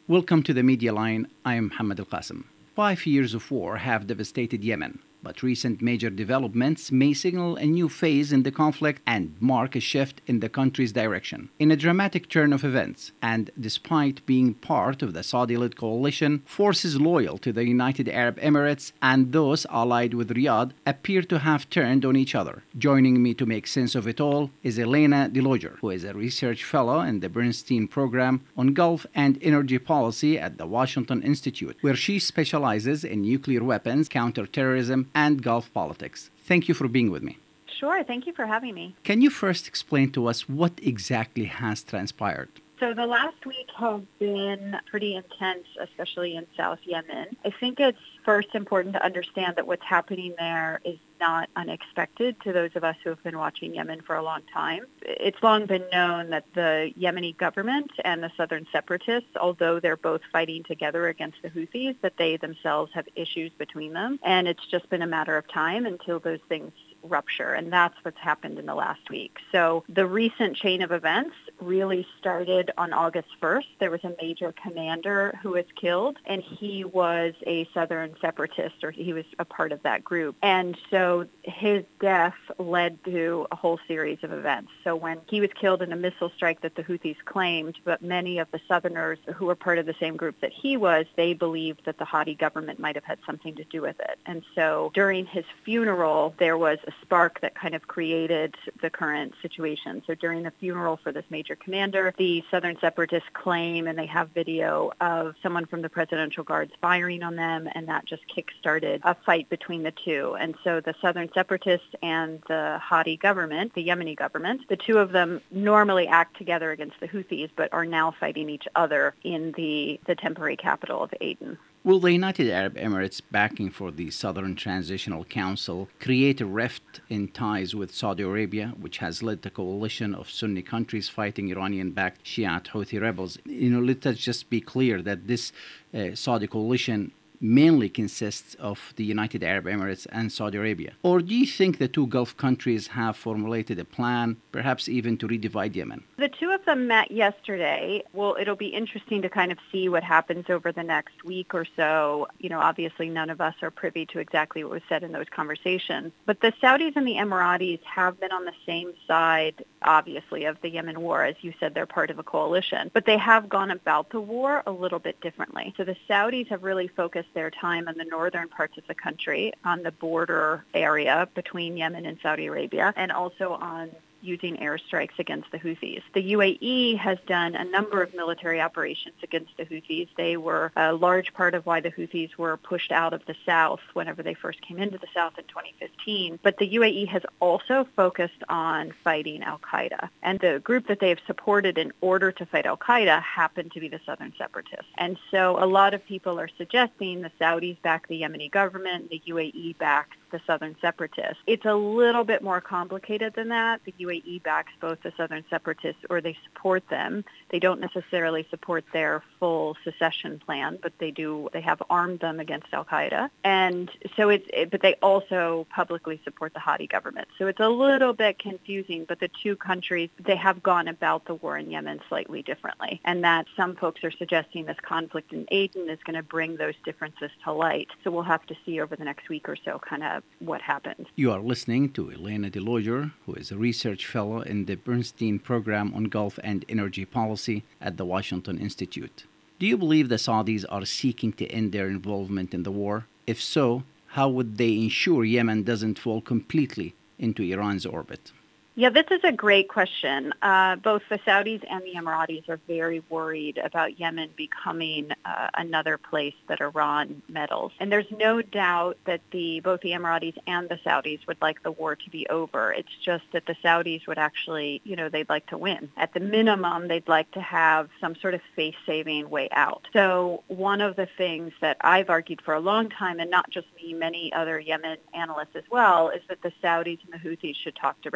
Welcome to the Media Line. I am Mohammed Al Qasim. 5 years of war have devastated Yemen, but recent major developments may signal a new phase in the conflict and mark a shift in the country's direction. In a dramatic turn of events, and despite being part of the Saudi led coalition, forces loyal to the United Arab Emirates and those allied with Riyadh appear to have turned on each other. Joining me to make sense of it all is Elena DeLoger, who is a research fellow in the Bernstein program on Gulf and energy policy at the Washington Institute, where she specializes in nuclear weapons, counterterrorism, and Gulf politics. Thank you for being with me. Sure. Thank you for having me. Can you first explain to us what exactly has transpired? So the last week has been pretty intense, especially in South Yemen. I think it's first important to understand that what's happening there is not unexpected to those of us who have been watching Yemen for a long time. It's long been known that the Yemeni government and the southern separatists, although they're both fighting together against the Houthis, that they themselves have issues between them. And it's just been a matter of time until those things rupture, and that's what's happened in the last week. So the recent chain of events really started on August 1st. There was a major commander who was killed, and he was a southern separatist, or he was a part of that group. And so his death led to a whole series of events. So when he was killed in a missile strike that the Houthis claimed, but many of the southerners who were part of the same group that he was, they believed that the Hadi government might have had something to do with it. And so during his funeral, there was a spark that kind of created the current situation. So during the funeral for this major commander, the Southern Separatists claim, and they have video of someone from the Presidential Guards firing on them, and that just kick-started a fight between the two. And so the Southern Separatists and the Hadi government, the Yemeni government, the two of them normally act together against the Houthis, but are now fighting each other in the temporary capital of Aden. Will the United Arab Emirates backing for the Southern Transitional Council create a rift in ties with Saudi Arabia, which has led the coalition of Sunni countries fighting Iranian-backed Shiite Houthi rebels? Let us just be clear that this Saudi coalition mainly consists of the United Arab Emirates and Saudi Arabia? Or do you think the two Gulf countries have formulated a plan, perhaps even to redivide Yemen? The two of them met yesterday. Well, it'll be interesting to kind of see what happens over the next week or so. Obviously none of us are privy to exactly what was said in those conversations. But the Saudis and the Emiratis have been on the same side, obviously, of the Yemen war. As you said, they're part of a coalition. But they have gone about the war a little bit differently. So the Saudis have really focused their time on the northern parts of the country, on the border area between Yemen and Saudi Arabia, and also on using airstrikes against the Houthis. The UAE has done a number of military operations against the Houthis. They were a large part of why the Houthis were pushed out of the south whenever they first came into the south in 2015. But the UAE has also focused on fighting al-Qaeda. And the group that they have supported in order to fight al-Qaeda happened to be the Southern Separatists. And so a lot of people are suggesting the Saudis back the Yemeni government, the UAE backs the Southern Separatists. It's a little bit more complicated than that. The UAE backs both the Southern Separatists, or they support them. They don't necessarily support their full secession plan, but they have armed them against al-Qaeda. And so but they also publicly support the Hadi government. So it's a little bit confusing, but the two countries, they have gone about the war in Yemen slightly differently. And that some folks are suggesting this conflict in Aden is going to bring those differences to light. So we'll have to see over the next week or so kind of what happens. You are listening to Elena DeLoger, who is a research fellow in the Bernstein program on Gulf and energy policy at the Washington Institute. Do you believe the Saudis are seeking to end their involvement in the war? If so, how would they ensure Yemen doesn't fall completely into Iran's orbit? Yeah, this is a great question. Both the Saudis and the Emiratis are very worried about Yemen becoming another place that Iran meddles. And there's no doubt that both the Emiratis and the Saudis would like the war to be over. It's just that the Saudis would actually, they'd like to win. At the minimum, they'd like to have some sort of face-saving way out. So one of the things that I've argued for a long time, and not just me, many other Yemen analysts as well, is that the Saudis and the Houthis should talk directly,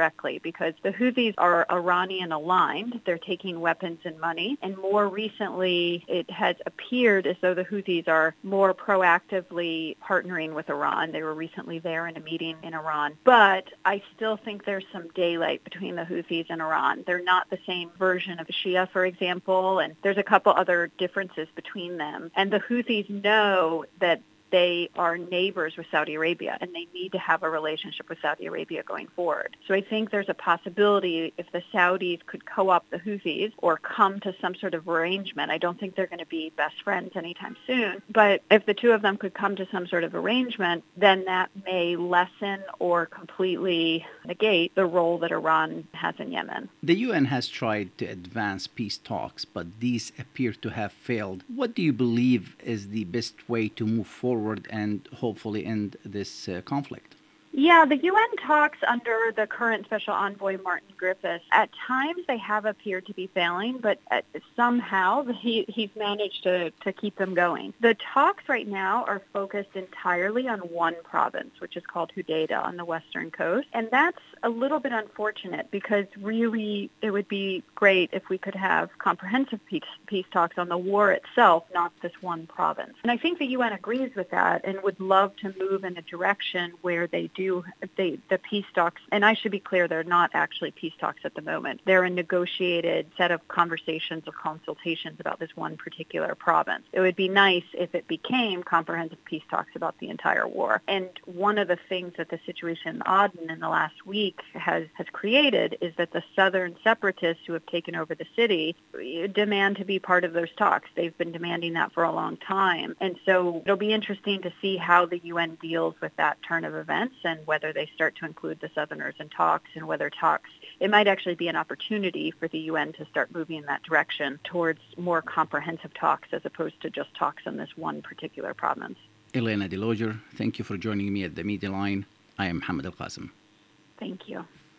because the Houthis are Iranian aligned. They're taking weapons and money. And more recently, it has appeared as though the Houthis are more proactively partnering with Iran. They were recently there in a meeting in Iran. But I still think there's some daylight between the Houthis and Iran. They're not the same version of Shia, for example, and there's a couple other differences between them. And the Houthis know that they are neighbors with Saudi Arabia, and they need to have a relationship with Saudi Arabia going forward. So I think there's a possibility if the Saudis could co-opt the Houthis or come to some sort of arrangement. I don't think they're going to be best friends anytime soon, but if the two of them could come to some sort of arrangement, then that may lessen or completely negate the role that Iran has in Yemen. The UN has tried to advance peace talks, but these appear to have failed. What do you believe is the best way to move forward and hopefully end this conflict? Yeah, the UN talks under the current Special Envoy Martin Griffiths. At times they have appeared to be failing, but somehow he's managed to keep them going. The talks right now are focused entirely on one province, which is called Hodeidah on the western coast. And that's a little bit unfortunate because really it would be great if we could have comprehensive peace talks on the war itself, not this one province. And I think the UN agrees with that and would love to move in a direction where they do the peace talks, and I should be clear, they're not actually peace talks at the moment. They're a negotiated set of conversations or consultations about this one particular province. It would be nice if it became comprehensive peace talks about the entire war. And one of the things that the situation in Aden in the last week has created is that the southern separatists who have taken over the city demand to be part of those talks. They've been demanding that for a long time. And so it'll be interesting to see how the UN deals with that turn of events and whether they start to include the Southerners in talks and whether talks, it might actually be an opportunity for the UN to start moving in that direction towards more comprehensive talks as opposed to just talks on this one particular province. Elena DeLoger, thank you for joining me at the Media Line. I am Hamad Al-Qasim. Thank you.